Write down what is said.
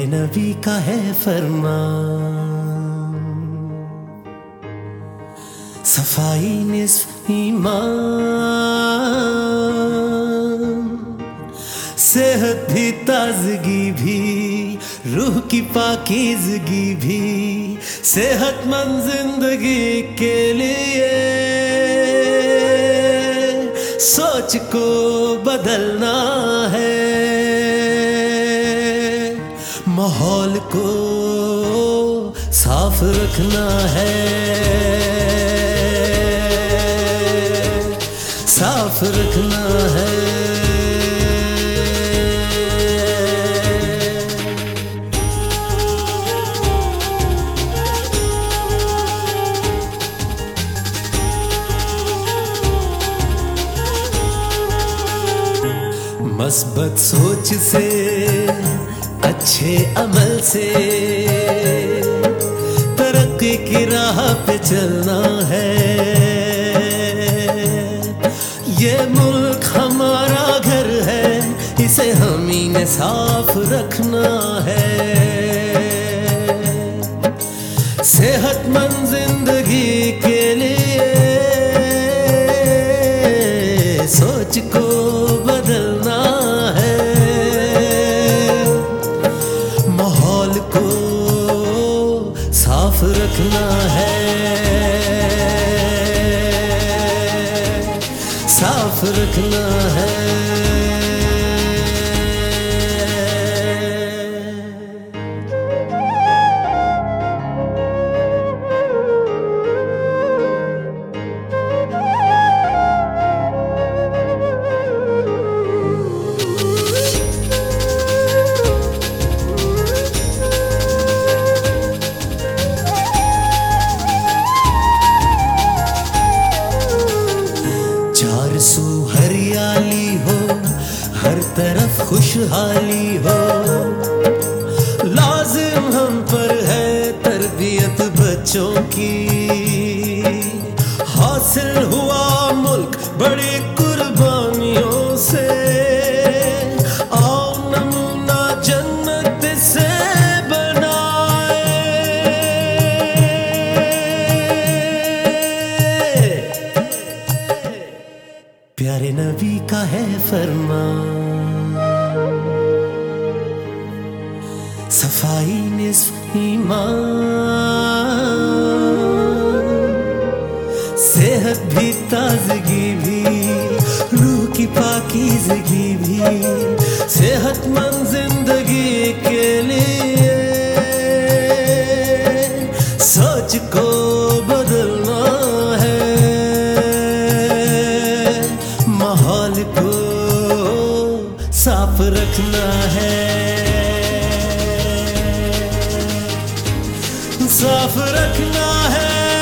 नबी का है फरमान, सफाई निस्फ ईमान, सेहत भी ताजगी भी, रूह की पाकीज़गी भी, सेहतमंद जिंदगी के लिए सोच को बदलना है, माहौल को साफ रखना है, साफ रखना है। मस्बत सोच से, अच्छे अमल से तरक्की की राह पे चलना है। ये मुल्क हमारा घर है, इसे हम ही ने साफ रखना है। सेहतमंद जिंदगी के लिए सोच को बदलना है, माहौल को साफ रखना है, साफ रखना है। सू हरियाली हो, हर तरफ खुशहाली हो, लाजिम हम पर है तरबियत बच्चों की। हासिल हुआ मुल्क बड़ी कुर्बानियों से, आओ नमूना जन्नत से प्यारे नबी का है फरमान, सफाई निस्फ ईमान, सेहत भी ताजगी भी, रूह की पाकीज़गी भी, सेहतमंद जिंदगी के लिए सोच को बदलना है, माहौल को साफ रखना है, साफ रखना है।